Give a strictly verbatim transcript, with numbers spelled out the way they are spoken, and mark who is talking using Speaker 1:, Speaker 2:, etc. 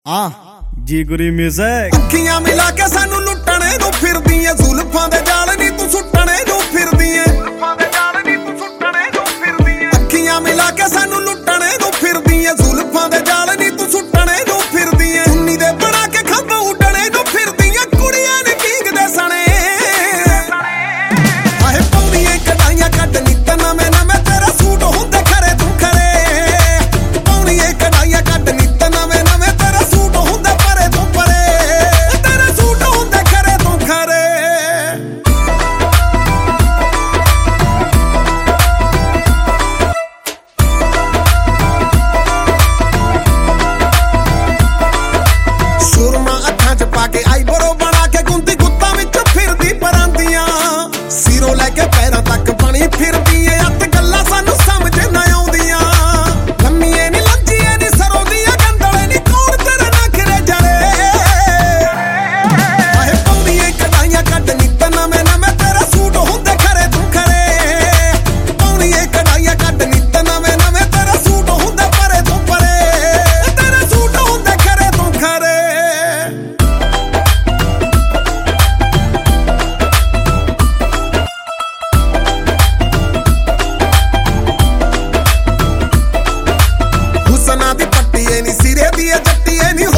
Speaker 1: ਆ ਜੀ ਗੁਰੀ ਮਿਊਜ਼ਿਕ
Speaker 2: ਅੱਖੀਆਂ ਮਿਲਾ ਕੇ ਸਾਨੂੰ ਲੁੱਟਣੇ ਨੂੰ ਫਿਰਦੀ ਏ ਜ਼ੁਲਫਾਂ ਦੇ ਜਾਲ ਨੀ ਤੂੰ ਸੁੱਟਣੇ ਨੂੰ ਫਿਰਦੀ ਏ ਜ਼ੁਲਫਾਂ ਦੇ ਜਾਲ ਨੀ ਤੂੰ ਸੁੱਟਣੇ ਨੂੰ ਫਿਰਦੀ ਏ ਅੱਖੀਆਂ ਮਿਲਾ ਕੇ ਸਾਨੂੰ ਲੁੱਟਣੇ ਨੂੰ ਫਿਰਦੀ ਏ ਜ਼ੁਲਫਾਂ ਦੇ ਜਾਲ ਨੀ ਤੂੰ ਸੁੱਟਣੇ ਨੂੰ ਫਿਰਦੀ ਏ ਸੁੰਨੀ ਦੇ ਬਣਾ ਕੇ ਖੰਭ ਉੱਡਣੇ ਨੂੰ ਫਿਰਦੀ ਏ ਕੁੜੀਆਂ ਨੇ ਪੀਂਗਦੇ ਸਣੇ ਆਹੇ ਪਾਉਣੀਆਂ ਕਢਾਈਆਂ ਕੱਢ ਨਿੱਤ ਨਵੇਂ ਨਵੇਂ ਤੇਰਾ ਸੂਟ ਹੁੰਦੇ ਖਰੇ ਤੂੰ ਖਰੇ ਪਾਉਣੀਆਂ ਕਢਾਈਆਂ ਕੱਢ ਨਿੱਤ ਨਵੇਂ ਨਵੇਂ ਤੇਰਾ ਸੂਟ ਹੁੰਦੇ ਪਰੇ ਤੂੰ ਪਰੇ ਤੇਰਾ ਸੂਟ ਹੁੰਦੇ ਖਰੇ ਤੂੰ ਖਰੇ ਸੁਰਮਾ ਅੱਖਾਂ 'ਚ ਪਾ ਕੇ ਆਈ ਬਰੋ ਬਣਾ ਕੇ ਗੁੰਦੀ ਗੁੱਤਾਂ ਵਿੱਚ ਫਿਰਦੀ ਪਰਾਂਦੀਆਂ ਸਿਰੋਂ ਲੈ ਕੇ ਪੈਰਾਂ ਤੱਕ ਬਣੀ ਫਿਰਦੀ ਏ ਅੱਤ ਗੱਲਾਂ ਸਾਨੂੰ ਸਮਝ ਨਾ ਆਉਂਦੀਆਂ ਲੰਮੀਏ ਨੀ ਲੱਜੀਏ ਨੀ ਸਰੋਂ ਦੀਆਂ ਗੰਦਲੇ ਨੀ ਕੌਣ ਤੇਰੇ ਨਖਰੇ ਜਰੇ ਆਹੇ ਪਾਉਣੀਆਂ ਕਢਾਈਆਂ ਕੱਢ ਨਿੱਤ ਨਵੇਂ ਨਵੇਂ ਤੇਰਾ ਸੂਟ ਹੁੰਦੇ ਖਰੇ ਤੂੰ ਖਰੇ ਪਾਉਣੀਆਂ ਕਢਾਈਆਂ ਕੱਢ ਨਿੱਤ ਨਵੇਂ ਨਵੇਂ ਤੇਰਾ ਸੂਟ ਹੁੰਦੇ ਪਰੇ ਤੂੰ ਪਰੇ ਤੇਰਾ ਸੂਟ ਹੁੰਦੇ ਖਰੇ ਤੂੰ ਖਰੇ ਹੁਸਨਾ ਦੀ ਪੱਟੀ ਏ ਨੀ ਸਿਰੇ ਦੀ ਏ ਜੱਟੀ ਏ ਨੀ